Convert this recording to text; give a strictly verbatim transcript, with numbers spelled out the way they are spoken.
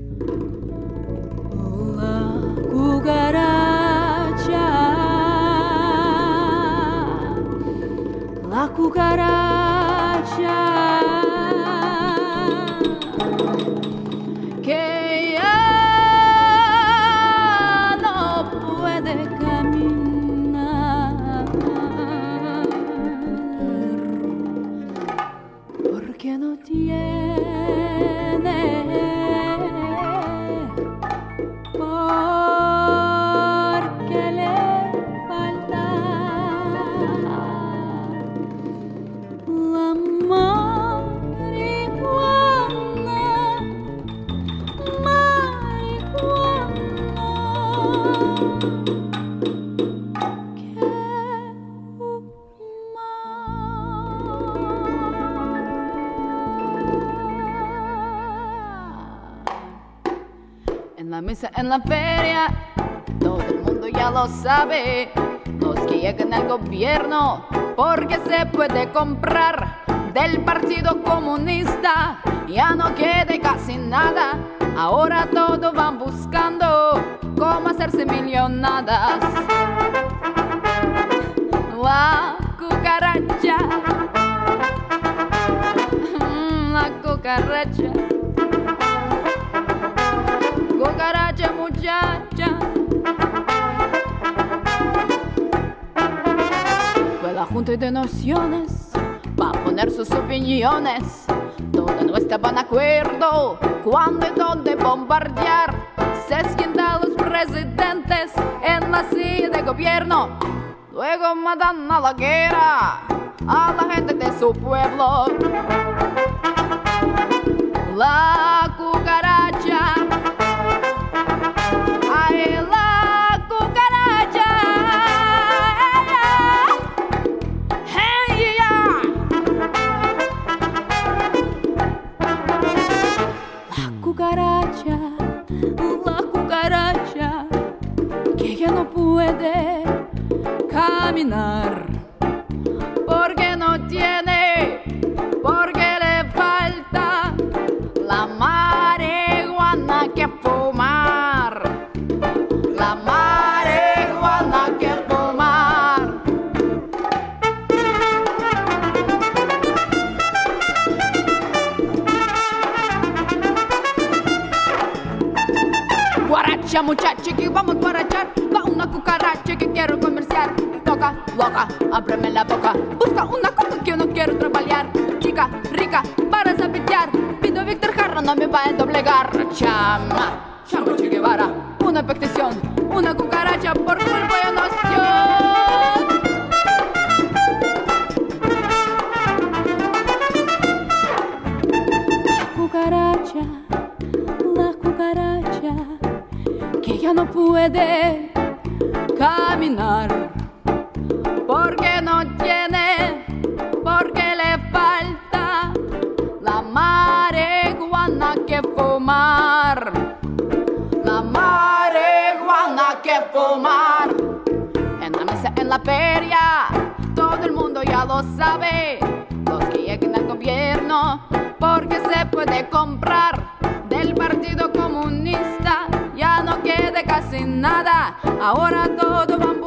La cucaracha que ya no puede caminar porque no tiene porque le falta la marihuana, marihuana que fumar. En la mesa, en la feria, todo el mundo ya lo sabe. Los que llegan al gobierno porque se puede comprar. Del Partido Comunista ya no quede casi nada. Ahora todos van buscando cómo hacerse millonadas. La cucaracha, mm, la cucaracha, cucaracha muchacha. Fue la Junta de Naciones va a poner sus opiniones. Todos no estaban de acuerdo cuándo y dónde bombardear. Se sientan los presidentes en la silla de gobierno. Luego mandan a la guerra a la gente de su pueblo. La cucaracha, ay, la cucaracha. Cucaracha, la cucaracha que ya no puede caminar porque no tiene, porque le falta la marihuana que fumar, la marihuana que fumar. Guaracha muchacha que vamos a guarachar. Va una cucaracha que quiero comerciar. Toca, loca, ábreme la boca. Busca una coca que yo no quiero trabajar. Chica, rica, para zapatear. Pido Víctor Jara, no me va a doblegar. Chama, chama Che Guevara. Una petición, una cucaracha por culpa de nación. La cucaracha, la cucaracha que ya no puede caminar porque no tiene, porque le falta la marihuana que fumar, la marihuana que fumar. En la mesa, en la feria, todo el mundo ya lo sabe. Los que lleguen al gobierno porque se puede comprar. Del Partido Comunista ya no quede casi nada. Ahora todo va